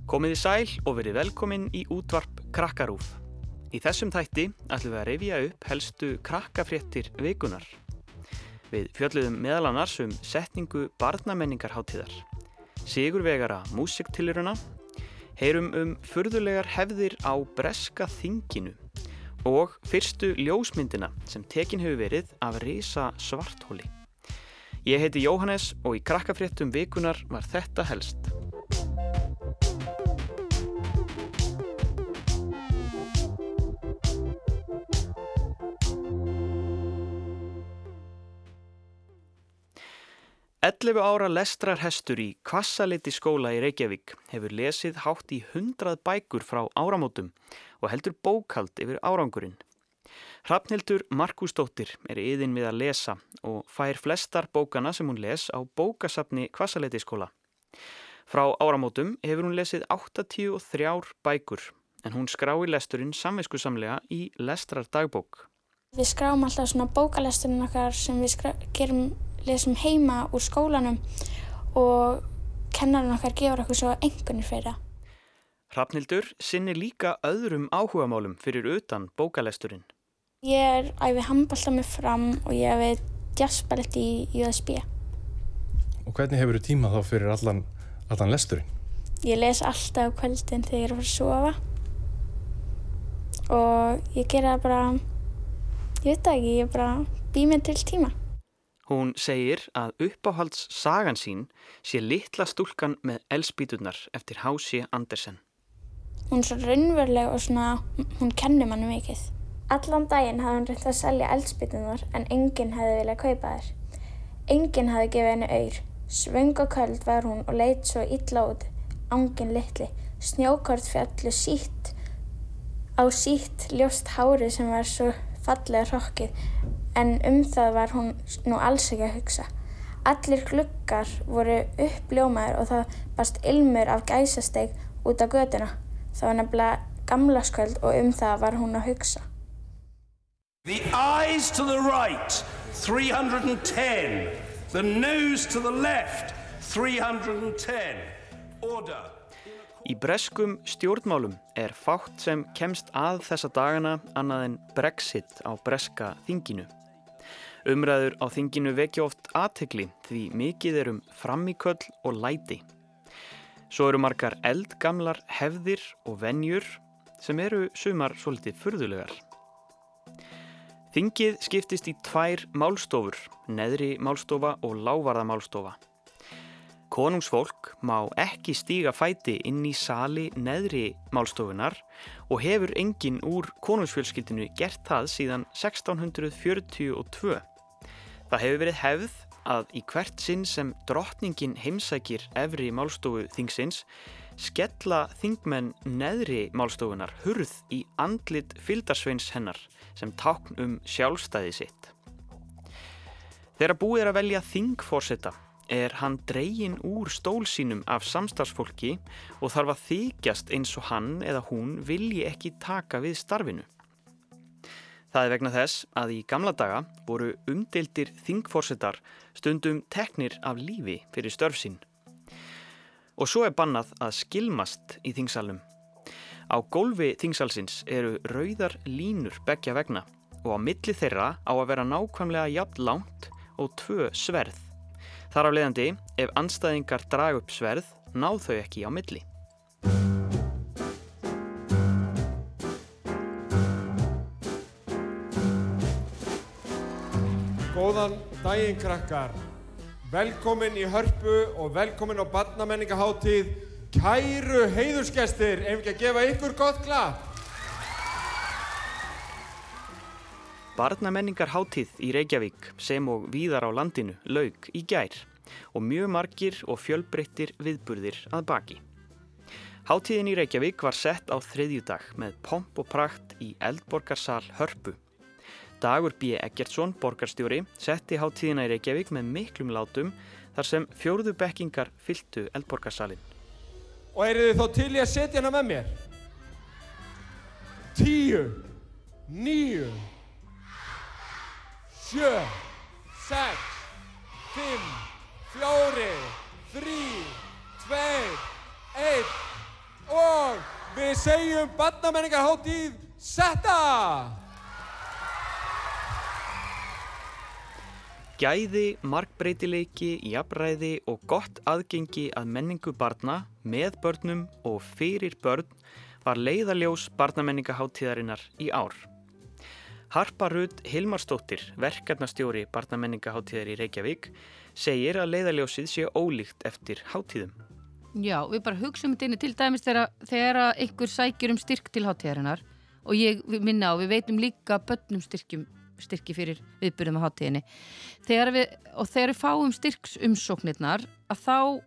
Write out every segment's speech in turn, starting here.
Komiði sæl og verið velkomin í útvarp Krakkarúf. Í þessum þætti ætlum við að rifja upp helstu krakkafréttir vikunar. Við fjölluðum meðal annars setningu barnamenningarhátíðar, sigurvegara músiktilrauna, heyrum furðulegar hefðir á breska þinginu og fyrstu ljósmyndina sem tekin hefur verið af risa svartholi. Ég heiti Jóhannes og í krakkafréttum vikunar var þetta helst. Ellefu ára lestrarhestur í Hvassaleitisskóla í Reykjavík hefur lesið hátt í 100 bækur frá áramótum og heldur bókhald yfir árangurinn. Hrafnhildur Markúsdóttir er iðin við að lesa og fær flestar bókana sem hún les á bókasafni Hvassaleitisskóla. Frá áramótum hefur hún lesið 83 bækur en hún skrái lesturinn samviskusamlega í lestrardagbók. Við skráum alltaf svona bókalesturinn okkar sem við lesum heima úr skólanum og kennarinn okkar gefur okkur svo einkunnir fyrir það. Hrafnhildur sinnir líka öðrum áhugamálum fyrir utan bókalesturinn. Ég æfi handbolta með Fram og ég æfi jazzballett í USB. Og hvernig hefurðu tíma þá fyrir allan lesturinn? Ég les alltaf á kvöldin þegar ég er að fara að sofa og ég gera það bara, ég veit það ekki, ég bara bý mér til tíma. Hún segir að uppáhaldssagan sín sé litla stúlkan með eldspýturnar eftir H.C. Andersen. Hún er svo raunveruleg og svona, hún kennir manni mikið. Allan daginn hafði hún reynt að selja eldspýturnar en enginn hefði viljað kaupa þær. Enginn hefði gefið henni aur. Svöng og köld var hún og leit svo illa út, anginn litli. Snjókort fjallu á sítt ljóst hárið sem var svo fallega hrokkið. En það var hún nú alls ekki að hugsa. Allir gluggar voru uppljómaðir og það barst ilmur af gæsasteik út á götuna. Það var nefnilega gamlárskvöld og það var hún að hugsa. The eyes to the right, 310. The nose to the left, 310. Order. Í breskum stjórnmálum er fátt sem kemst að þessa dagana annað en Brexit á breska þinginu. Umræður á þinginu vekja oft athygli því mikið frammíköll og læti. Svo margar eldgamlar hefðir og venjur sem sumar svolítið furðulegar. Þingið skiptist í 2 málstofur, neðri málstofa og lágvarðamálstofa. Konungsfólk má ekki stíga fæti inn í sali neðri málstofunar og hefur enginn úr konungsfjölskyldinu gert það síðan 1642. Það hefur verið hefð að í hvert sinn sem drottningin heimsækir efri málstofu þingsins skella þingmenn neðri málstofunar hurð í andlit fylgdarsveins hennar sem tákn sjálfstæði sitt. Þegar búið að velja þingforseta hann dreginn úr stól sínum af samstarfsfólki og þarf að þykjast eins og hann eða hún vilji ekki taka við starfinu. Það vegna þess að í gamla daga voru umdeildir þingforsetar stundum teknir af lífi fyrir störf sín. Og svo bannað að skilmast í þingsalnum. Á gólfi þingsalsins rauðar línur beggja vegna og á milli þeirra á að vera nákvæmlega jafn langt og 2 sverð. Þar af leiðandi, ef andstæðingar draga upp sverð, ná þau ekki á milli. Góðan daginn krakkar. Velkomin í Hörpu og velkomin á barnamenningarhátíð. Kæru heiðursgestir, ef ekki að gefa ykkur gott klapp. Barnamenningarhátíð í Reykjavík sem og víðar á landinu lauk í gær og mjög margir og fjölbreyttir viðburðir að baki. Hátíðin í Reykjavík var sett á þriðjudag með pomp og prakt í Eldborgarsal Hörpu. Dagur B. Eggertsson, borgarstjóri, setti hátíðina í Reykjavík með miklum látum þar sem 4. bekkingar fylltu Eldborgarsalinn. Og þið þá til í að setja hana með mér? 10, 9, 7, 6, 5, 4, 3, 2, 1. Og við segjum barnamenningarhátíð setta! Gæði, margbreytileiki, jafnræði og gott aðgengi að menningu barna, með börnum og fyrir börn var leiðarljós barnamenningahátíðarinnar í ár. Harpa Rut Hilmarsdóttir, verkefnastjóri barnamenningahátíðar í Reykjavík, segir að leiðarljósið sé ólíkt eftir hátíðum. Já, við bara hugsaum þetta inni til dæmis þegar einhver sækir styrk til hátíðarinnar og ég minna á, við veitum líka börnum styrki fyrir viðburðum á hátíðinni. Þegar við fáum styrksumsóknirnar að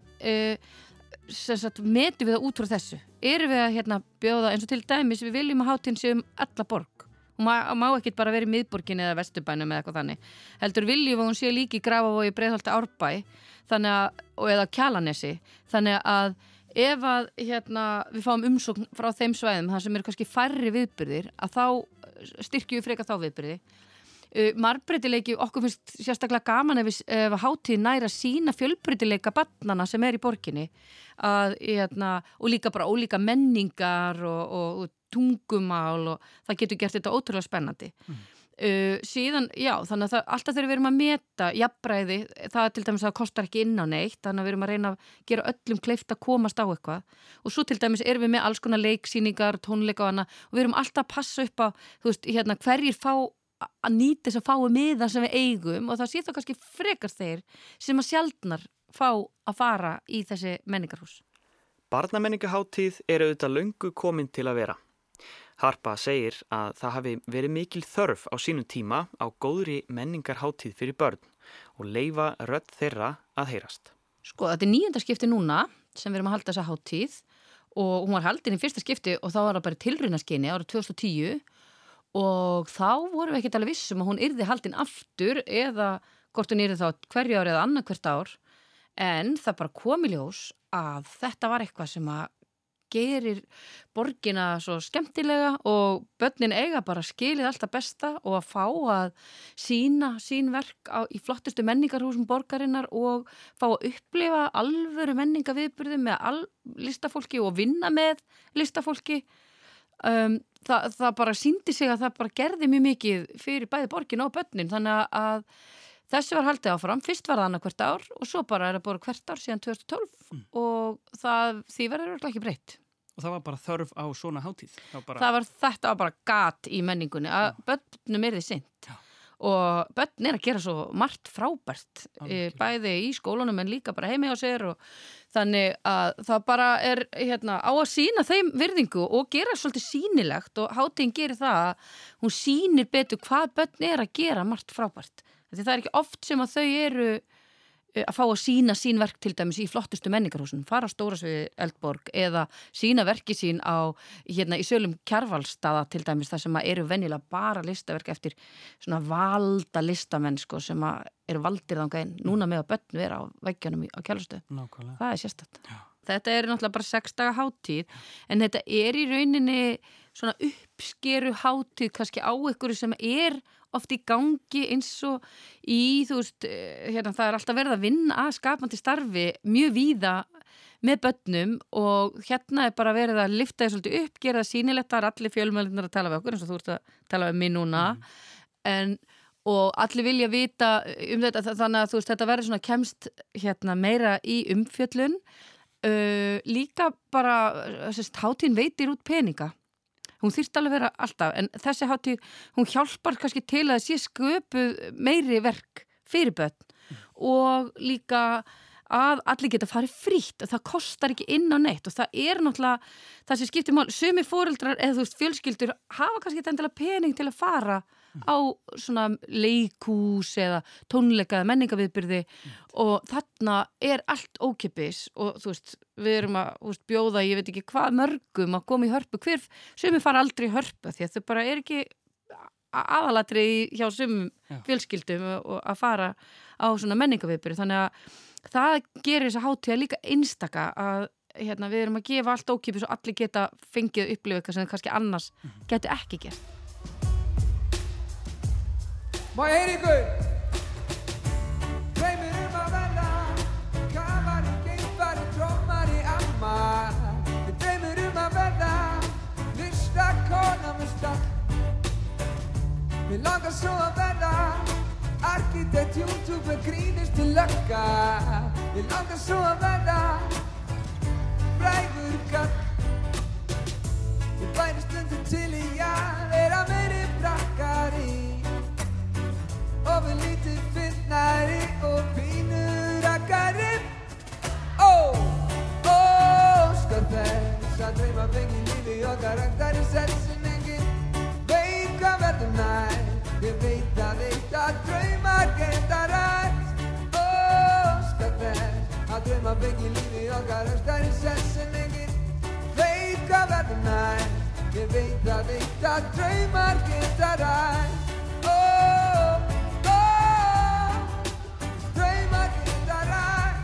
þá metum við það út frá þessu. Erum við að bjóða eins og til dæmis við viljum að hátíðin sé alla borg. Hún má ekki bara vera í miðborginni eða Vesturbænum eða eitthvað þannig. Heldur viljum að hún sé líka í Grafarvogi, Breiðholti, Árbæ eða Kjalarnesi. Þannig að ef að við fáum umsókn frá þeim svæðum þar sem eru kannski færri viðburðir að þá styrkjum við frekar þá viðburði. Margbreytileiki, okkur finnst sérstaklega gaman ef hátíðin nær að sýna fjölbreytileika barnanna sem í borginni og líka bara ólíka menningar og tungumál og það getur gert þetta ótrúlega spennandi. Síðan, já, þannig að alltaf þegar við erum að meta jafnræði, það til dæmis að það kostar ekki inn á neitt, þannig að við erum að reyna að gera öllum kleift að komast á eitthvað og svo til dæmis erum við með alls konar leiksýningar, tónleika og annað og við erum alltaf að passa upp á, hverjir fá að nýta þess að fáu miða sem við eigum og það sé þá kannski frekar þeir sem að sjaldnar fá að fara í þessi menningarhús. Barnamenningahátíð auðvitað löngu komin til að vera. Harpa segir að það hafi verið mikil þörf á sínum tíma á góðri menningarhátíð fyrir börn og leyfa rödd þeirra að heyrast. Sko, þetta 9. skipti núna sem við erum að halda þessa hátíð og hún var haldin í fyrsta skipti og þá var það bara tilraunaskyni árið 2010 og þá vorum við ekkert alveg vissum að hún yrði haldin aftur eða hvort hún yrði þá hverju ár eða annað hvert ár en það bara kom í ljós að þetta var eitthvað sem að gerir borgina svo skemmtilega og börnin eiga bara skilið alltaf besta og að fá að sýna sín verk í flottustu menningarhúsum borgarinnar og fá að upplifa alvöru menningaviðburði með listafólki og vinna með listafólki. Það bara sýndi sig að það bara gerði mjög mikið fyrir bæði borgin og börnin þannig að þessi var haldið áfram, fyrst var það annað hvert ár og svo bara það bara hvert ár síðan 2012 og því verður örugglega ekki breytt. Og það var bara þörf á svona hátíð? Þetta var bara gat í menningunni að börnum yrði sinnt og börn að gera svo margt frábært bæði í skólanum en líka bara heimi á sér og þannig að það bara á að sýna þeim virðingu og gera svolítið sýnilegt og hátíðin gerir það að hún sýnir betur hvað börn að gera margt frábært. Því það ekki oft sem að þau eru að fá að sýna sín verk til dæmis í flottustu menningarhúsum, fara á Stórasviði Eldborg eða sýna verki sín í sölum Kjarvalsstaða til dæmis þar sem að eru venjulega bara listaverk eftir svona valda listamenn sem að eru valdir þangað inn. Núna með að börn vera á veggjónum á Kjarvalsstöð. Nákvæmlega. Það sérstakt. Já. Þetta náttúrulega bara 6 daga hátíð en þetta í rauninni svona uppskeru hátíð kannski á ykkur sem oft í gangi eins og í, það alltaf verið að vinna að skapandi starfi mjög víða með börnum og bara verið að lyfta þið svolítið upp, gera það sýnilegt, það allir fjölmiðlarnir að tala við okkur eins og þú ert að tala við mig núna og allir vilja vita þetta þannig að þetta verður svona kemst meira í umfjöllun líka bara hátíðin veitir út peninga. Hún þyrfti alveg vera alltaf, en þessi hátíð, hún hjálpar kannski til að sé sköpuð meiri verk fyrir börn og líka að allir geta farið frítt og það kostar ekki inn á neitt og það náttúrulega það sem skiptir mál, sumir foreldrar eða fjölskyldur hafa kannski endilega pening til að fara á svona leikhús eða tónleika eða menningaviðburði og þarna allt ókeypis og við erum að bjóða, ég veit ekki hvað mörgum að koma í Hörpu, sumir fara aldrei í Hörpu því að þau bara ekki aðalatri hjá sumum fjölskyldum og að fara á svona menningaviðburði þannig að það gerir þessa hátíða líka einstaka að við erum að gefa allt ókeypis og allir geta fengið upplifa eitthvað sem kannski annars getur ekki gert. Má ég heyra ykkur? Draumur að verða kafari, geimfari, trómari, amma. Draumur Mig langar svo að verða arkitekt, youtuber, grínist til lögga. Mig langar svo að verða frægur kall. Ég væri stundum til í að vera meiri brakkari og við lítið fyndnari og pínu rakkari. Óskar þess að dreyma fengi lífi okkar ræktari sett sem enginn veit hvað verður næst. Ég veit að draumar geta ræst. Óskar þess að dreyma fengi lífi okkar ræktari sett sem enginn veit hvað verður næst. Ég veit að draumar geta ræst. Draumar geta ræst.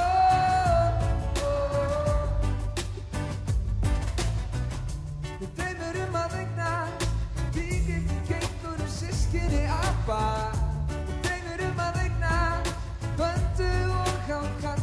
Ég dreymir að eignast tígil, kengur og systkini apa. Ég dreymir að eignast böndu og hákarl.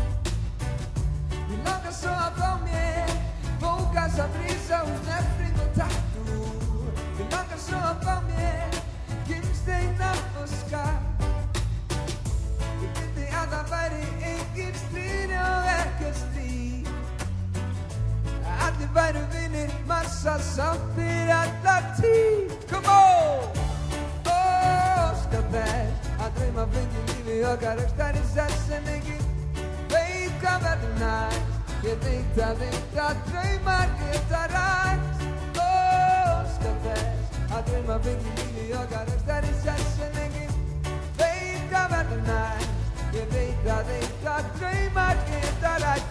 Ég langar svo að fá mér bókassa, brísa og sneffring og tattoo. Ég langar svo að fá mér gimsteina og skar. Ég vildi að það væri engin stríð og ekkert stríð. Allir væru vinir, massa sáttir alla tíð. Come on! Óskar þess að drauma fengi lífi okkar ræktari sett sem enginn veit hvað verður næst. Ég veit að draumar geta ræst. Óskar þess að drauma fengi lífi okkar ræktari sett sem enginn veit hvað verður næst. Ég veit að draumar geta ræst.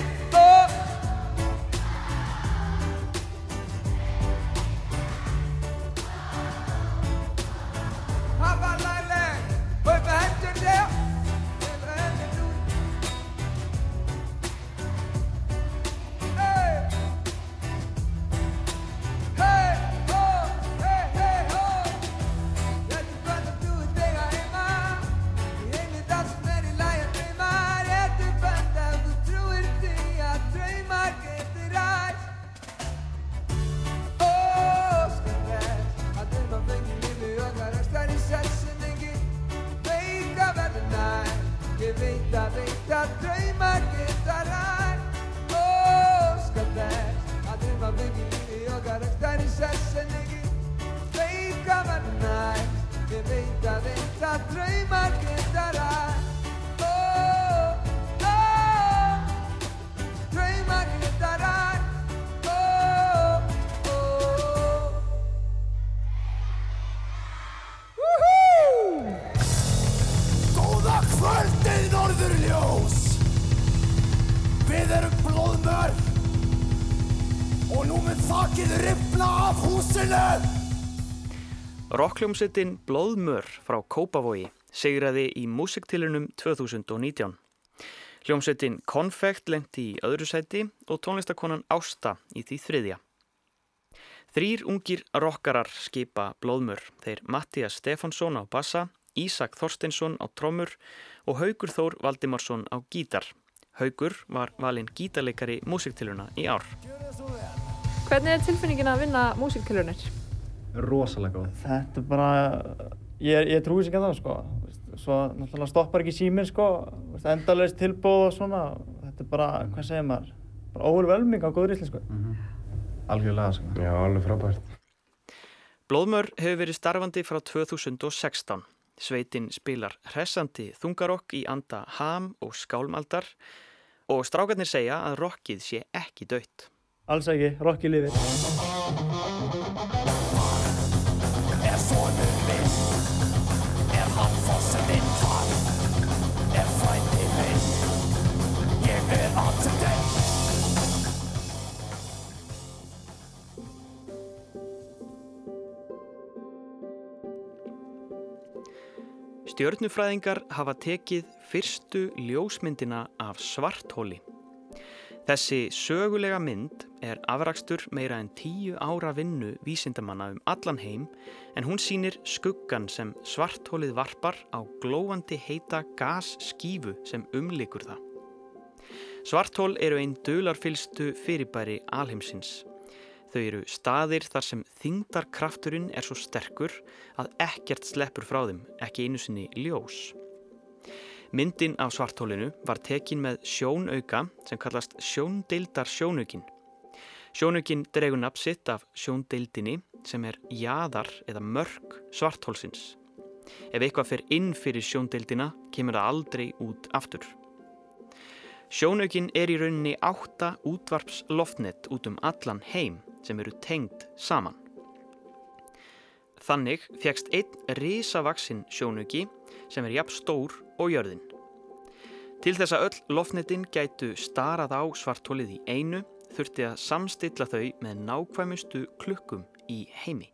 Hafa lagleg, hlaupa hendur der, hlaupa hendur út. Hey! Hey, ho, hey, hey, ho. Ég ætti bara að þú þegar heima. Ég heimi það sem í lagi að drauma. Ég ætti bara að þú trúir því að draumar geti ræst. Óskar þess að drauma fengi lífi okkar ræktari sett sem enginn veit hvað verður næst. Ég veit að draumar geta ræst. Óskar þess að drauma fengi lífi okkar ræktari sett sem enginn veit hvað verður næst. Ég veit að draumar geta ræst. Draumar geta ræst. Góða kvöldið, norðurljós! Við erum blóðmör og nú mun þakið rifna af húsinu! Rokkhljómsveitin Blóðmör frá Kópavogi sigraði í músiktilraunum 2019. Hljómsveitin Konfekt lenti í öðru sæti og tónlistakonan Ásta í því þriðja. 3 ungir rokkarar skipa Blóðmör, þeir Mattías Stefánsson á bassa, Ísak Þorsteinsson á trommur og Haukur Þór Valdimarsson á gítar. Haukur var valinn gítarleikari músiktilrauna í ár. Hvernig er tilfinningin að vinna músiktilraunir? Rosalega góð. Þetta er bara, ég trúi sér ekki að það, sko. Svo náttúrulega stoppar ekki síminn, sko. Endalaust tilboð og svona. Þetta er bara, hvað segir maður, bara overwhelming á góðri íslensku. Algjörlega, sko. Já, alveg frábært. Blóðmör hefur verið starfandi frá 2016. Sveitin spilar hressandi þungarokk í anda ham og skálmaldar og strákarnir segja að rokkið sé ekki dautt. Alls ekki, rokkið lifir. Sonur minn, hann forsetinn þar, frændi minn, ég alltaf þenn. Stjörnufræðingar hafa tekið fyrstu ljósmyndina af svartholi. Þessi sögulega mynd afrakstur meira en 10 ára vinnu vísindamanna allan heim en hún sýnir skuggan sem svartholið varpar á glóandi heita gasskífu sem umlykur það. Svarthol eru ein dularfyllstu fyrirbæri alheimsins. Þau eru staðir þar sem þyngdarkrafturinn svo sterkur að ekkert sleppur frá þeim, ekki einu sinni ljós. Myndin af svarthólinu var tekin með sjónauka sem kallast sjóndeildarsjónaukinn. Sjónaukinn dregur nafn sitt af sjóndeildinni sem jaðar eða mörk svarthólsins. Ef eitthvað fer inn fyrir sjóndeildina kemur það aldrei út aftur. Sjónaukinn í rauninni 8 útvarpsloftnet út allan heim sem eru tengd saman. Þannig fékkst einn risavaxinn sjónauki sem jafn stór og jörðin. Til þess að öll loftnetin gætu starað á svarthólið í einu þurfti að samstilla þau með nákvæmustu klukkum í heimi.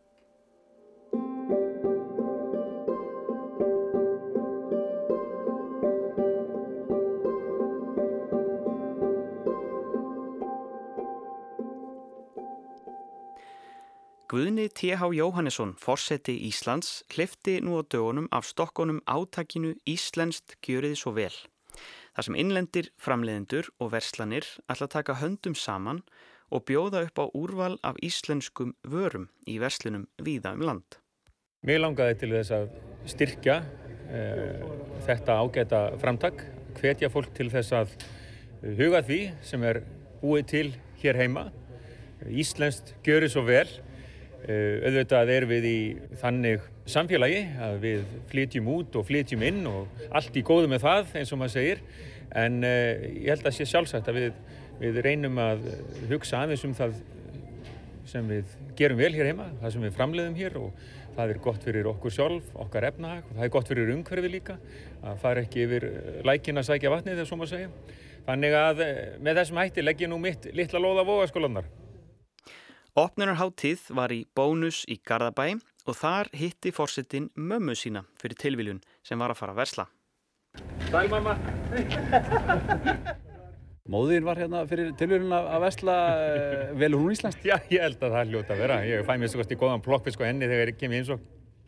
Guðni T.H. Jóhannesson, forseti Íslands, hleypti nú á dögunum af stokkunum átakinu Íslenskt gjörið svo vel. Þar sem innlendir framleiðendur og verslanir ætla að taka höndum saman og bjóða upp á úrval af íslenskum vörum í verslunum víða land. Mig langaði til þess að styrkja þetta ágæta framtak, hvetja fólk til þess að huga því sem búið til hér heima. Íslenskt gjörið svo vel. Auðvitað við í þannig samfélagi að við flytjum út og flytjum inn og allt í góðu með það eins og maður segir, en ég held að sé sjálfsagt að við reynum að hugsa aðeins það sem við gerum vel hér heima, það sem við framleiðum hér, og það gott fyrir okkur sjálf, okkar efnahag, og það gott fyrir umhverfið líka, að fara ekki yfir lækinn að sækja vatnið, svo maður segja. Þannig að með þessum hætti legg ég nú mitt litla lóð á Vogaskólarnar. Opnunarhátíð var í Bónus í Garðabæ og þar hitti forsetinn mömmu sína fyrir tilviljun sem var að fara að versla. Sæl mamma! Móðir var hérna fyrir tilviljun að versla, velur hún íslenskt? Já, ég held að það hljóta að vera. Ég fæ mér svo í góðan plokkfisk á henni þegar ég kem í heimsókn.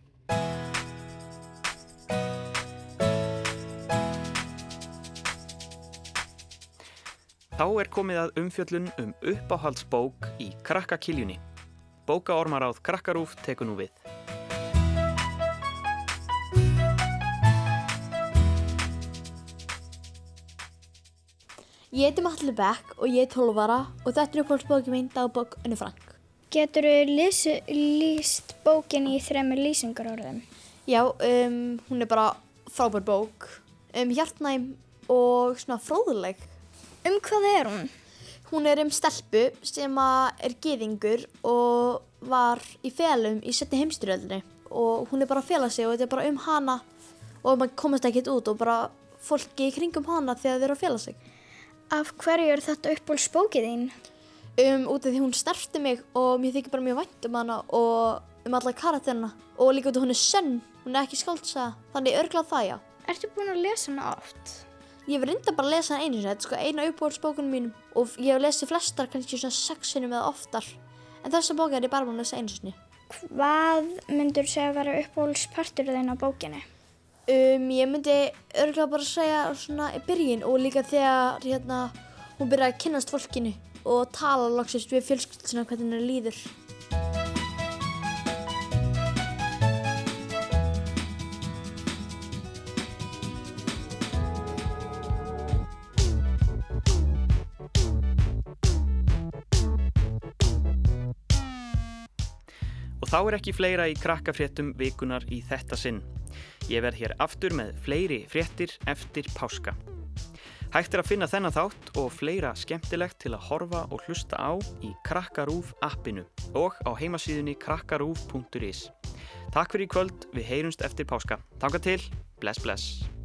Þá komið að umfjöllun uppáhaldsbók í Krakkakiljunni. Bókaormaráð Krakkarúv tekur nú við. Ég heiti Matli Beck og ég 12 ára og þetta uppáhaldsbókin mín, dagbók Önnu Frank. Geturðu lýst bókinni í 3 lýsingarorðum? Já, hún bara frábær bók, hjartnæm og svona fróðleg. Hvað hún? Hún stelpu sem gyðingur og var í felum í seinni heimsstyrjöldinni og hún bara að fela sig og þetta bara hana og maður komast ekkert út og bara fólki í kringum hana þegar þeir eru að fela sig. Af hverju þetta uppáhaldsbókið þín? Út af því hún snerti mig og mér þykir bara mjög vænt hana og alla karakterina og líka út af hún sönn, hún ekki skáldsaga, þannig örugglega það, já. Ertu búin að lesa hana oft? Ég hef reyndar bara að lesa hana einu sinni, þetta eina uppáhaldsbókunum mínum og ég hef lesið flestar kannski svona 6 sinnum eða oftar, en þessa bók ég bara búin að lesa einu sinni. Hvað myndur segja að vera uppáhaldspartur þinn á bókinni? Ég myndi örugglega bara segja svona í byrjun og líka þegar hún byrjaði að kynnast fólkinu og tala loksins við fjölskylduna hvernig henni líður. Þá ekki fleira í krakkafréttum vikunar í þetta sinn. Ég verð hér aftur með fleiri fréttir eftir páska. Hægt að finna þennan þátt og fleira skemmtilegt til að horfa og hlusta á í Krakkarúv appinu og á heimasíðunni krakkarúv.is. Takk fyrir í kvöld, við heyrumst eftir páska. Þangað til, bless bless.